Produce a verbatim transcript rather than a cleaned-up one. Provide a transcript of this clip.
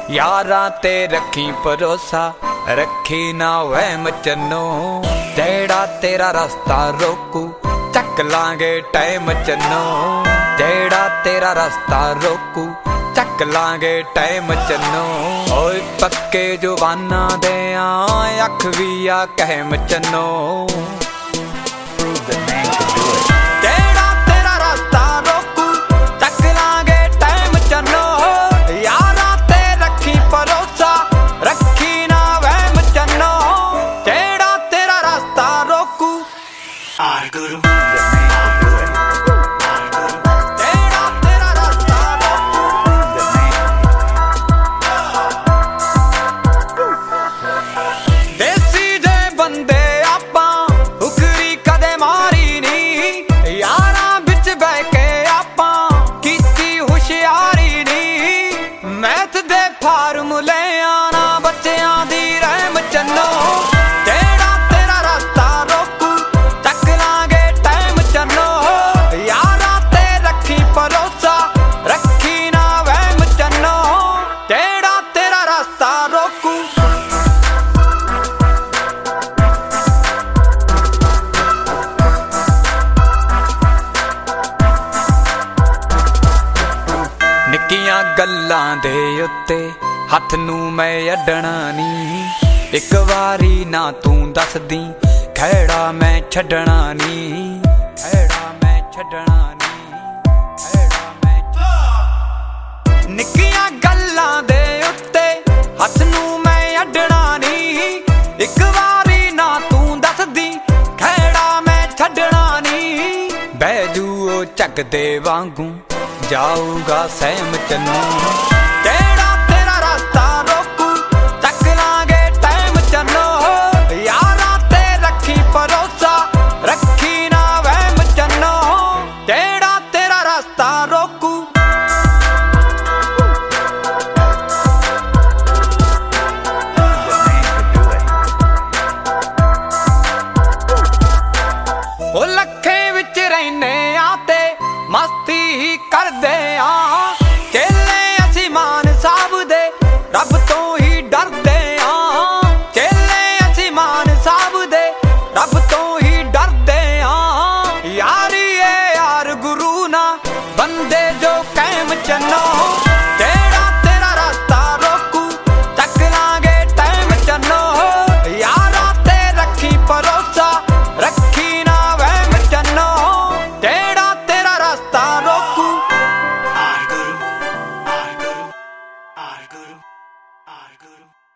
यारां ते रखी भरोसा, रखी ना वहम चन्नो। जेड़ा तेरा रास्ता रोकू चक लांगे टाइम चन्नो। जेड़ा तेरा रास्ता रोकू चक लांगे टाइम चन्नो। ओए पक्के जुबाना दे अख भी आ कहम चन्नो। जेड़ा तेरा रास्ता रोकू चक लांगे टाइम चन्नो। यारां ते रखी भरोसा, रखी ना वहम चन्नो। जेड़ा तेरा रास्ता रोकू गल्लां दे उत्ते हथ नूं मैं अड्डना नी। इक वारी ना तू दस दी खैड़ा मैं छड्डना नी। खैड़ा मैं छड्डना नी। खैड़ा मैं निक्कियां गल्लां दे उत्ते हथ नूं मैं अड्डना नी। इक वारी ना तू दस दी खैड़ा मैं छड्डना नी। बैजू ओ झग दे वांगू जाऊगा सहम चन्नो। जेड़ा तेरा रास्ता रोकू चक लांगे टाइम चन्नो। यारां ते रखी भरोसा, रखी ना वहम चन्नो। जेड़ा तेरा रास्ता रोकू ओ लखे विच रहने आते मस्ती ही करदे आ। चेले असी मान साहब दे रब तो ही डरदे आ। चेले असी मान साहब दे रब तो ही डरदे आ। यारी ए यार गुरु ना बंदे जो कैम चन्नो। जेड़ा तेरा रास्ता रोकू चक लांगे टाइम चन्नो। यारां ते रखी भरोसा, रखी ना वहम चन्नो। जेड़ा तेरा रास्ता रोकू Guru, Guru, Guru, Guru.